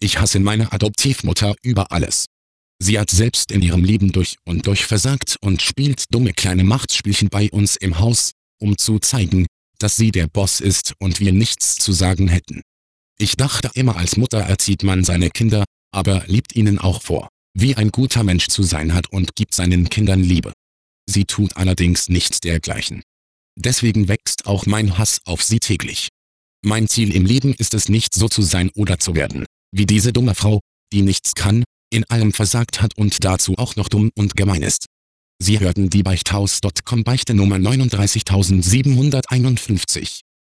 Ich hasse meine Adoptivmutter über alles. Sie hat selbst in ihrem Leben durch und durch versagt und spielt dumme kleine Machtspielchen bei uns im Haus, um zu zeigen, dass sie der Boss ist und wir nichts zu sagen hätten. Ich dachte immer, als Mutter erzieht man seine Kinder, aber liebt ihnen auch vor, wie ein guter Mensch zu sein hat und gibt seinen Kindern Liebe. Sie tut allerdings nichts dergleichen. Deswegen wächst auch mein Hass auf sie täglich. Mein Ziel im Leben ist es nicht so zu sein oder zu werden, wie diese dumme Frau, die nichts kann, in allem versagt hat und dazu auch noch dumm und gemein ist. Sie hörten die Beichthaus.com Beichte Nummer 39751.